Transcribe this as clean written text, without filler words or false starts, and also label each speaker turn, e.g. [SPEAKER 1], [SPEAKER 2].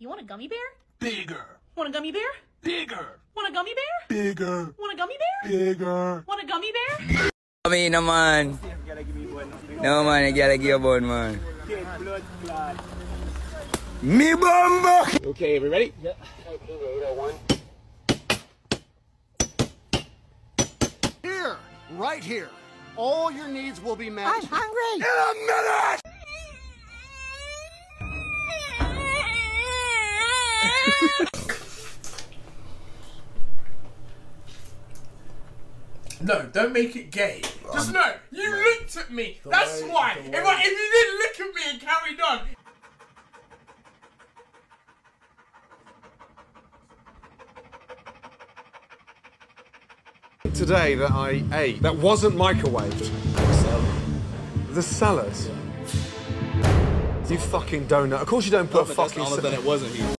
[SPEAKER 1] You want a gummy bear?
[SPEAKER 2] Bigger.
[SPEAKER 1] Want a gummy bear?
[SPEAKER 2] Bigger.
[SPEAKER 1] Want a gummy bear?
[SPEAKER 2] Bigger.
[SPEAKER 1] Want a gummy bear?
[SPEAKER 2] Bigger.
[SPEAKER 1] Want a gummy bear?
[SPEAKER 3] Kami naman. No man, I gotta give one man. Me bomba!
[SPEAKER 4] Okay, we ready?
[SPEAKER 5] Yep.
[SPEAKER 4] Here, right here. All your needs will be met.
[SPEAKER 3] I'm hungry! In a minute!
[SPEAKER 2] No, don't make it gay. Just no, you looked at me. That's why. If you didn't look at me and carried on.
[SPEAKER 6] Today that I ate that wasn't microwaved. The salad. You fucking donut. Of course you don't put fucking.
[SPEAKER 5] Then it wasn't.